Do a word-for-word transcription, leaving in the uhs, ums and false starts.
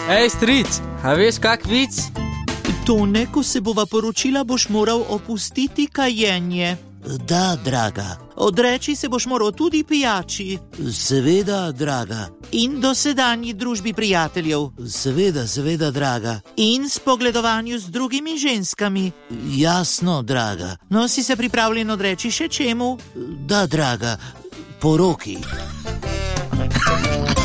Ej, stric, a veš kak vic? Tone, ko se bova poročila, boš moral opustiti kajenje. Da, draga. Odreči se boš moral tudi pijači. Seveda, draga. In dosedanji družbi prijateljev. Seveda, seveda, draga. In spogledovanju z drugimi ženskami. Jasno, draga. No, si se pripravljen odreči še čemu? Da, draga. Poroki.